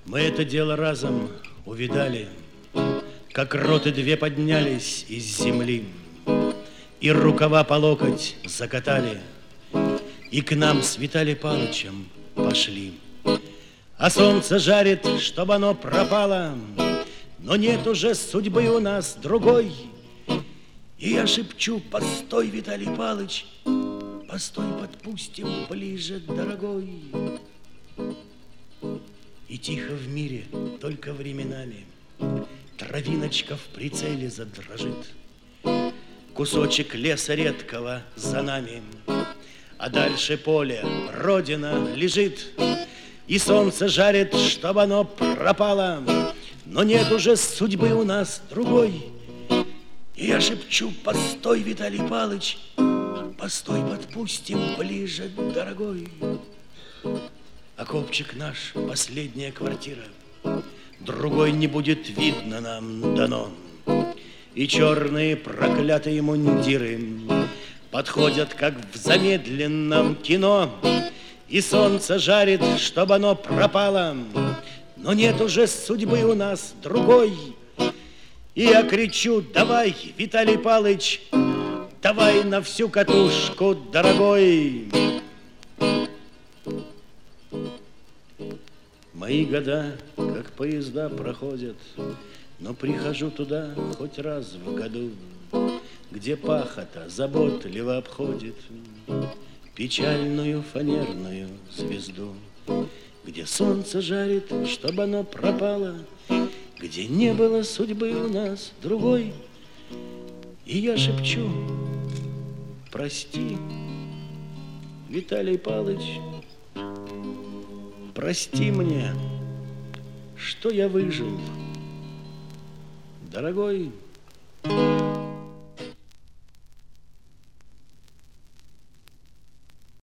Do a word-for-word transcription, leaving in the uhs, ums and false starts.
Мы это дело разом увидали, как роты две поднялись из земли, и рукава по локоть закатали, и к нам с Виталий Палычем пошли. А солнце жарит, чтобы оно пропало, но нет уже судьбы у нас другой. И я шепчу: постой, Виталий Палыч, постой, подпустим ближе, дорогой. И тихо в мире, только временами, травиночка в прицеле задрожит. Кусочек леса редкого за нами, а дальше поле, родина лежит. И солнце жарит, чтобы оно пропало, но нет уже судьбы у нас другой. И я шепчу: постой, Виталий Палыч, постой, подпустим ближе, дорогой. Окопчик наш, последняя квартира, другой не будет видно нам дано. И черные проклятые мундиры подходят, как в замедленном кино. И солнце жарит, чтобы оно пропало, но нет уже судьбы у нас другой. И я кричу: давай, Виталий Палыч, давай на всю катушку, дорогой. Мои года, как поезда, проходят, но прихожу туда хоть раз в году, где пахота заботливо обходит печальную фанерную звезду, где солнце жарит, чтобы оно пропало, где не было судьбы у нас другой. И я шепчу: прости, Виталий Палыч, прости мне, что я выжил, дорогой.